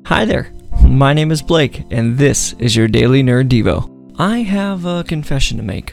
Hi there, my name is Blake, and this is your Daily Nerd Devo. I have a confession to make.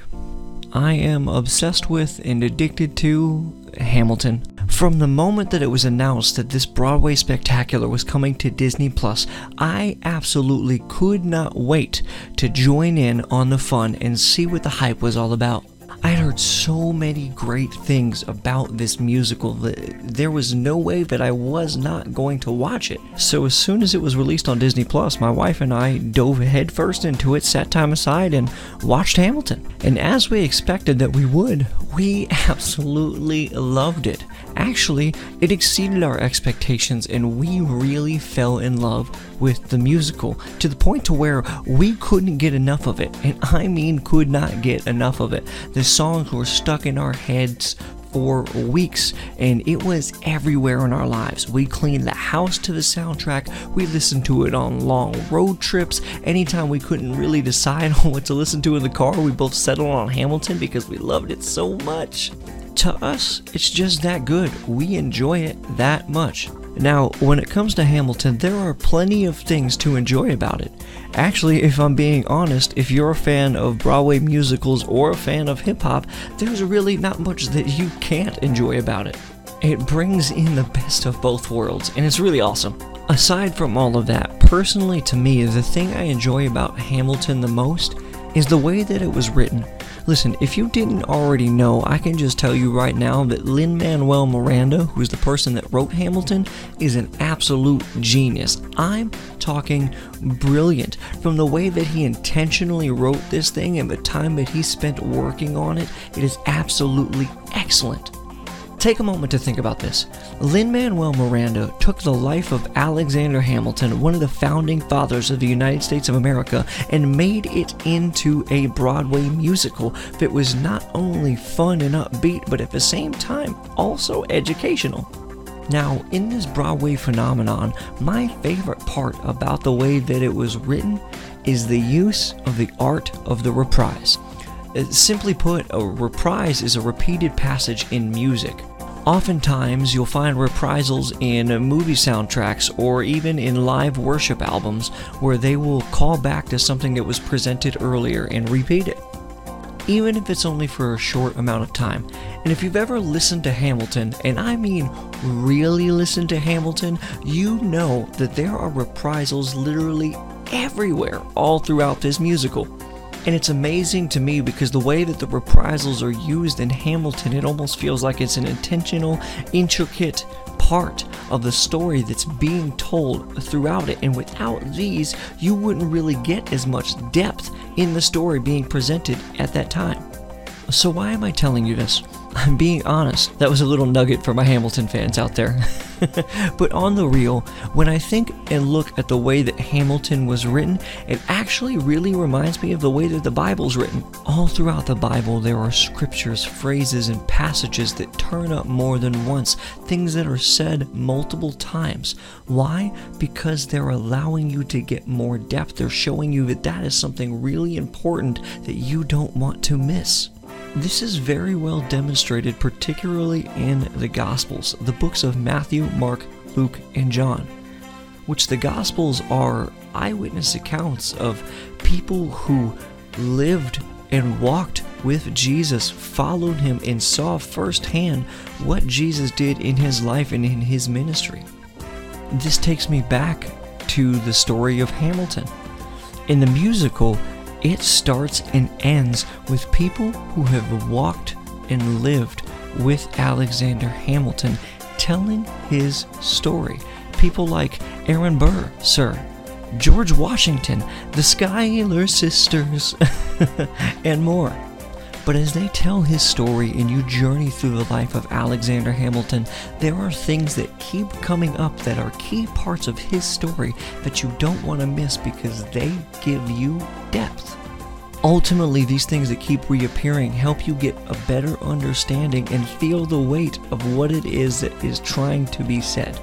I am obsessed with and addicted to Hamilton. From the moment that it was announced that this Broadway spectacular was coming to Disney Plus, I absolutely could not wait to join in on the fun and see what the hype was all about. I had heard so many great things about this musical that there was no way that I was not going to watch it. So as soon as it was released on Disney Plus, my wife and I dove headfirst into it, set time aside, and watched Hamilton. And as we expected that we would, we absolutely loved it. Actually, it exceeded our expectations, and we really fell in love with the musical to the point to where we couldn't get enough of it, and I mean could not get enough of it. The songs were stuck in our heads for weeks, and it was everywhere in our lives. We cleaned the house to the soundtrack, we listened to it on long road trips. Anytime we couldn't really decide on what to listen to in the car, we both settled on Hamilton because we loved it so much. To us, it's just that good. We enjoy it that much. Now, when it comes to Hamilton, there are plenty of things to enjoy about it. Actually, if I'm being honest, if you're a fan of Broadway musicals or a fan of hip-hop, there's really not much that you can't enjoy about it. It brings in the best of both worlds, and it's really awesome. Aside from all of that, personally to me, the thing I enjoy about Hamilton the most is the way that it was written. Listen, if you didn't already know, I can just tell you right now that Lin-Manuel Miranda, who's the person that wrote Hamilton, is an absolute genius. I'm talking brilliant. From the way that he intentionally wrote this thing and the time that he spent working on it, it is absolutely excellent. Take a moment to think about this. Lin-Manuel Miranda took the life of Alexander Hamilton, one of the founding fathers of the United States of America, and made it into a Broadway musical that was not only fun and upbeat, but at the same time also educational. Now, in this Broadway phenomenon, my favorite part about the way that it was written is the use of the art of the reprise. Simply put, a reprise is a repeated passage in music. Oftentimes, you'll find reprisals in movie soundtracks or even in live worship albums where they will call back to something that was presented earlier and repeat it, even if it's only for a short amount of time. And if you've ever listened to Hamilton, and I mean really listened to Hamilton, you know that there are reprisals literally everywhere all throughout this musical. And it's amazing to me because the way that the reprisals are used in Hamilton, it almost feels like it's an intentional, intricate part of the story that's being told throughout it. And without these, you wouldn't really get as much depth in the story being presented at that time. So why am I telling you this? I'm being honest. That was a little nugget for my Hamilton fans out there. But on the real, when I think and look at the way that Hamilton was written, it actually really reminds me of the way that the Bible's written. All throughout the Bible, there are scriptures, phrases, and passages that turn up more than once, things that are said multiple times. Why? Because they're allowing you to get more depth. They're showing you that that is something really important that you don't want to miss. This is very well demonstrated, particularly in the Gospels, the books of Matthew, Mark, Luke, and John, which the Gospels are eyewitness accounts of people who lived and walked with Jesus, followed him, and saw firsthand what Jesus did in his life and in his ministry. This takes me back to the story of Hamilton. In the musical, it starts and ends with people who have walked and lived with Alexander Hamilton telling his story. People like Aaron Burr, sir, George Washington, the Schuyler sisters, and more. But as they tell his story and you journey through the life of Alexander Hamilton, there are things that keep coming up that are key parts of his story that you don't want to miss because they give you depth. Ultimately, these things that keep reappearing help you get a better understanding and feel the weight of what it is that is trying to be said.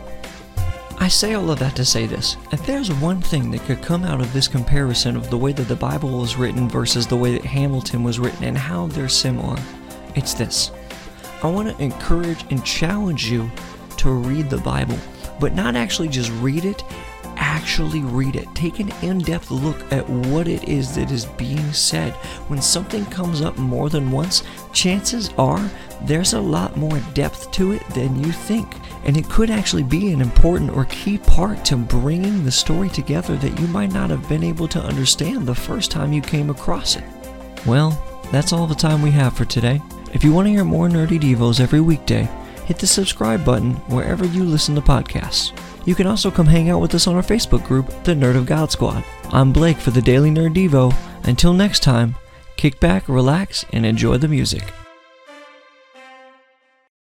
I say all of that to say this. If there's one thing that could come out of this comparison of the way that the Bible was written versus the way that Hamilton was written and how they're similar, it's this. I want to encourage and challenge you to read the Bible, but not actually just read it, actually read it. Take an in-depth look at what it is that is being said. When something comes up more than once, chances are there's a lot more depth to it than you think. And it could actually be an important or key part to bringing the story together that you might not have been able to understand the first time you came across it. Well, that's all the time we have for today. If you want to hear more Nerdy Devos every weekday, hit the subscribe button wherever you listen to podcasts. You can also come hang out with us on our Facebook group, the Nerd of God Squad. I'm Blake for the Daily Nerd Devo. Until next time, kick back, relax, and enjoy the music.